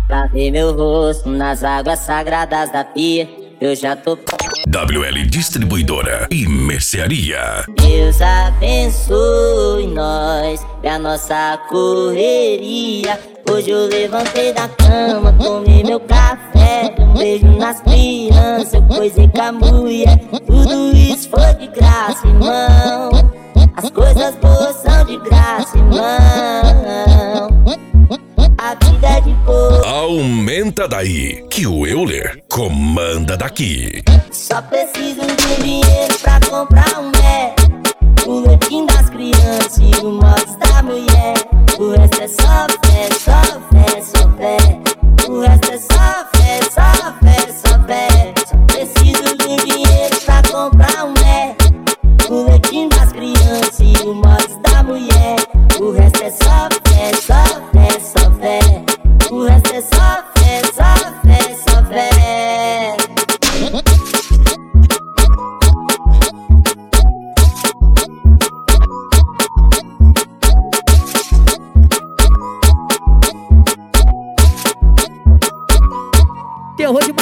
Pra ver meu rosto nas águas sagradas da pia, eu já tô... WL Distribuidora e Mercearia. Deus abençoe nós e a nossa correria. Hoje eu levantei da cama, tomei meu café, um beijo nas crianças, eu coisei com a mulher. Tudo isso foi de graça, irmão. As coisas boas são de graça, irmão. A vida é de boa. Aumenta daí, que o Euler comanda daqui. Só preciso de um dinheiro pra comprar um Mac, o leitinho das crianças e o mods da mulher. O resto é só fé, só fé, só fé. O resto é só fé, só fé, só fé. Só preciso de um dinheiro pra comprar um Mac, o leitinho das crianças e o mods da mulher. O resto é só fé, só fé, só fé. O resto é só fé, só fé, só fé. Terror de